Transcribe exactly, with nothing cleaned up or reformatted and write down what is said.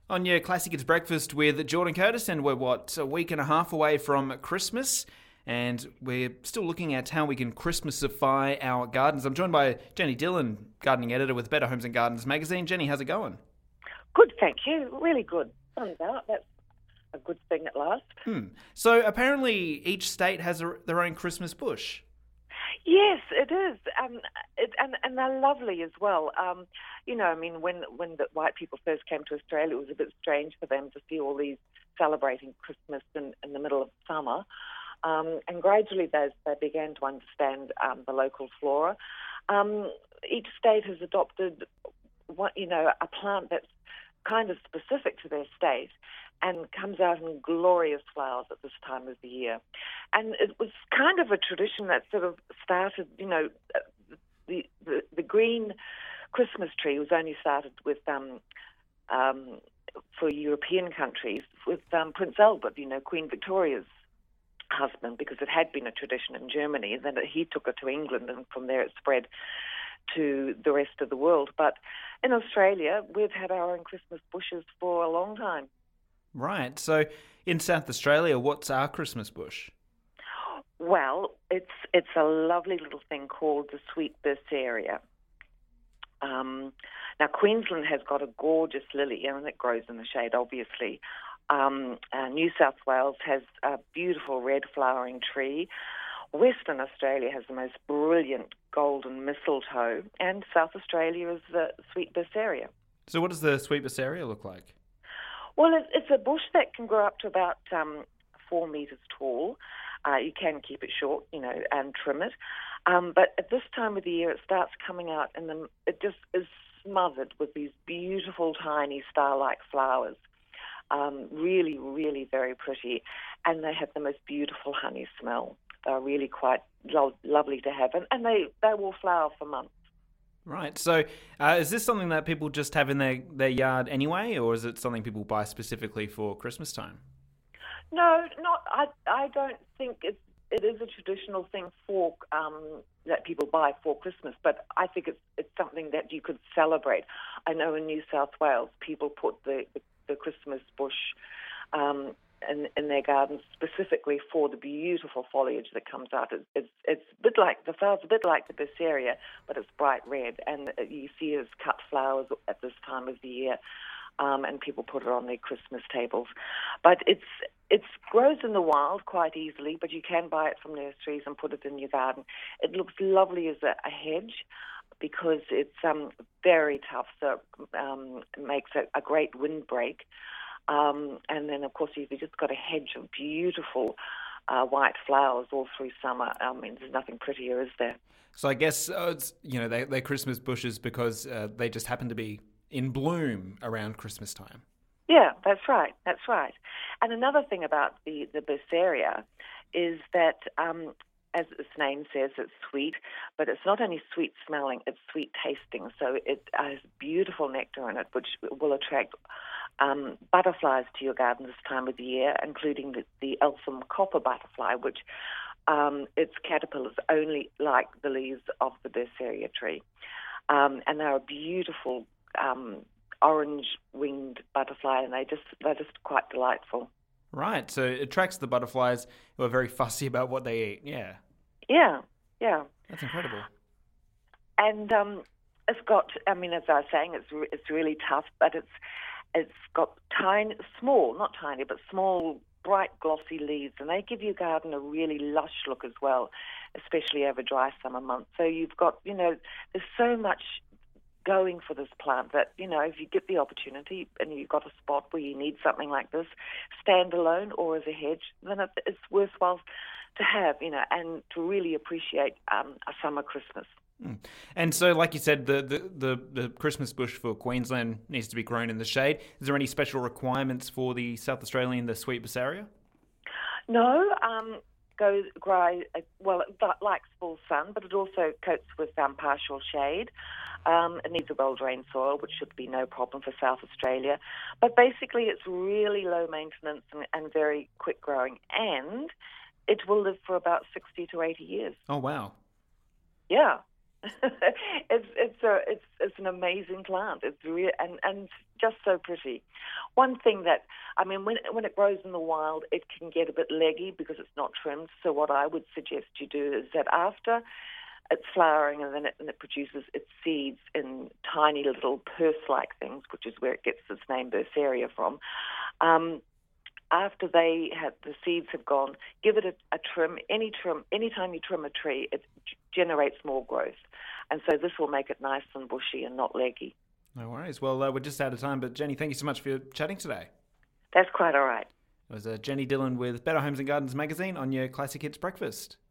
On your Classic It's Breakfast with Jordan Curtis, and we're, what, a week and a half away from Christmas, and we're still looking at how we can Christmasify our gardens. I'm joined by Jenny Dillon, gardening editor with Better Homes and Gardens magazine. Jenny, how's it going? Good, thank you. Really good. Sun's out. That's a good thing at last. Hmm. So apparently each state has a, their own Christmas bush. Yes, it is, um, it, and and they're lovely as well. Um, you know, I mean, when when the white people first came to Australia, it was a bit strange for them to see all these celebrating Christmas in, in the middle of summer, um, and gradually they they began to understand um, the local flora. Um, each state has adopted, what you know, a plant that's kind of specific to their state, and comes out in glorious flowers at this time of the year. And it was kind of a tradition that sort of started, you know, the the, the green Christmas tree was only started with, um, um, for European countries, with um, Prince Albert, you know, Queen Victoria's husband, because it had been a tradition in Germany, and then he took it to England, and from there it spread to the rest of the world. But in Australia, we've had our own Christmas bushes for a long time. Right. So in South Australia, what's our Christmas bush? Well, it's it's a lovely little thing called the sweet berseria. Um, now, Queensland has got a gorgeous lily, and it grows in the shade, obviously. Um, uh, New South Wales has a beautiful red flowering tree. Western Australia has the most brilliant golden mistletoe, and South Australia is the sweet berseria. So what does the sweet berseria look like? Well, it's, it's a bush that can grow up to about um, four metres tall. Uh, you can keep it short, you know, and trim it. Um, but at this time of the year, it starts coming out, and then it just is smothered with these beautiful, tiny star-like flowers. Um, really, really very pretty. And they have the most beautiful honey smell. They're really quite lo- lovely to have. And, and they, they will flower for months. Right. So uh, is this something that people just have in their, their yard anyway, or is it something people buy specifically for Christmas time? No, not. I. I don't think it's. It is a traditional thing for um, that people buy for Christmas, but I think it's it's something that you could celebrate. I know in New South Wales, people put the the, the Christmas bush um, in in their gardens specifically for the beautiful foliage that comes out. It's it's, it's a bit like the flowers, a bit like the berseria, but it's bright red, and you see it as cut flowers at this time of the year. Um, and people put it on their Christmas tables. But it's it grows in the wild quite easily, but you can buy it from nurseries and put it in your garden. It looks lovely as a, a hedge because it's um, very tough, so um, it makes a, a great windbreak. Um, and then, of course, you've just got a hedge of beautiful uh, white flowers all through summer. I mean, there's nothing prettier, is there? So I guess, uh, it's, you know, they, they're Christmas bushes because uh, they just happen to be in bloom around Christmas time. Yeah, that's right. That's right. And another thing about the, the berseria is that, um, as its name says, it's sweet, but it's not only sweet smelling, it's sweet tasting. So it has beautiful nectar in it, which will attract um, butterflies to your garden this time of the year, including the, the Eltham copper butterfly, which um, its caterpillars only like the leaves of the berseria tree. Um, and they're a beautiful Um, orange-winged butterfly, and they just they're just quite delightful. Right, so it attracts the butterflies who are very fussy about what they eat. Yeah, yeah, yeah. That's incredible. And um, it's got, I mean, as I was saying, it's re- it's really tough, but it's it's got tiny, small, not tiny, but small, bright, glossy leaves, and they give your garden a really lush look as well, especially over dry summer months. So you've got, you know, there's so much going for this plant that, you know, if you get the opportunity and you've got a spot where you need something like this, stand alone or as a hedge, then it's worthwhile to have, you know, and to really appreciate um, a summer Christmas. Mm. And so, like you said, the, the, the, the Christmas bush for Queensland needs to be grown in the shade. Is there any special requirements for the South Australian, the sweet berseria? No, um, goes grow, well, it likes full sun, but it also coats with um, partial shade. Um, it needs a well-drained soil, which should be no problem for South Australia. But basically, it's really low maintenance and, and very quick growing, and it will live for about sixty to eighty years. Oh, wow. Yeah, it's it's a it's it's an amazing plant. It's real and and just so pretty. One thing that I mean, when when it grows in the wild, it can get a bit leggy because it's not trimmed. So what I would suggest you do is that after it's flowering and then it, and it produces its seeds in tiny little purse-like things, which is where it gets its name Berseria from. Um, After they have the seeds have gone, give it a, a trim. Any trim, anytime you trim a tree, it g- generates more growth, and so this will make it nice and bushy and not leggy. No worries. Well, uh, we're just out of time, but Jenny, thank you so much for chatting today. That's quite all right. It was uh, Jenny Dillon with Better Homes and Gardens magazine on your Classic Hits Breakfast.